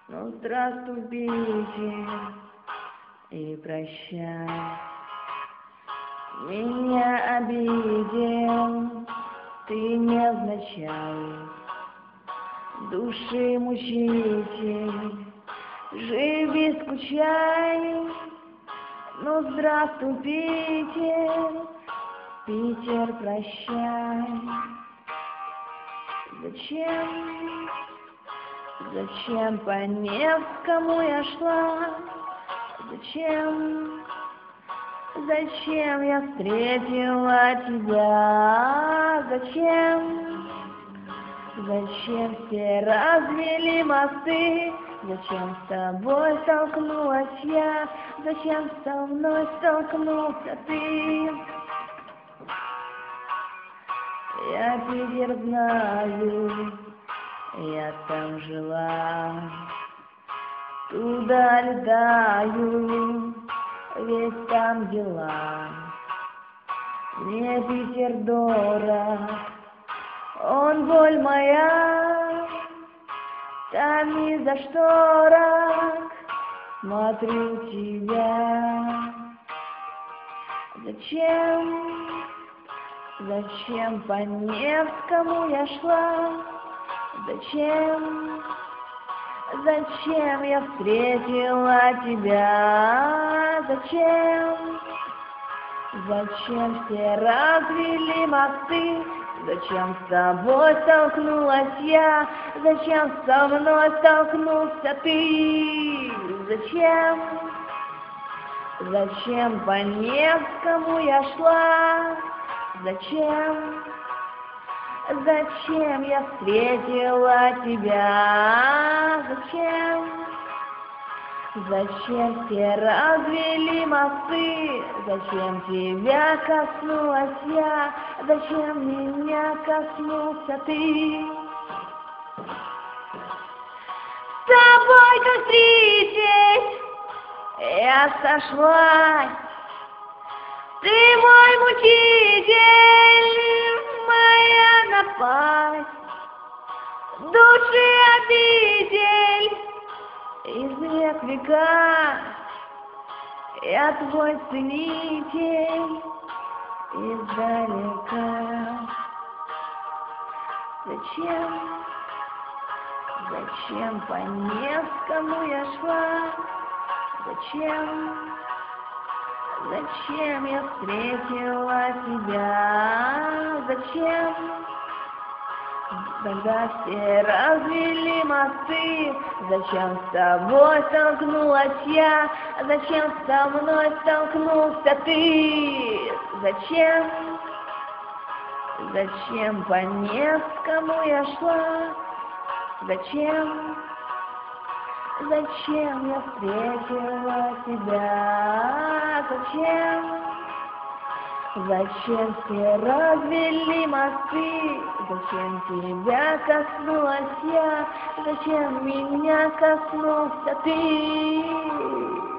Ну, здравствуй, Питер, и прощай. Меня обидел ты невзначай, души мучитель, живи, скучай. Ну, здравствуй, Питер, Питер, прощай. Зачем по Невскому я шла? Зачем я встретила тебя? Зачем все развели мосты? Зачем с тобой столкнулась я? Зачем со мной столкнулся ты? Я Питер знаю, я там жила, туда летаю, ведь там дела. Мне Питер дорог, он боль моя, там из-за шторок смотрю тебя. Зачем по Невскому я шла? Зачем я встретила тебя? Зачем все развели мосты? Зачем с тобой столкнулась я? Зачем со мной столкнулся ты? Зачем по Невскому я шла? Зачем я встретила тебя? Зачем все развели мосты? Зачем тебя коснулась я? Зачем меня коснулся ты? С тобой как встретить я сошлась. Ты мой мучитель, моя напасть, души обитель, из век века. Я твой ценитель издалека. Зачем по Невскому я шла? Зачем я встретила тебя? Когда все развели мосты, зачем с тобой столкнулась я? Зачем со мной столкнулся ты? Зачем по Невскому я шла? Зачем я встретила тебя? Зачем все развели мосты? Зачем тебя коснулась я? Зачем меня коснулся ты?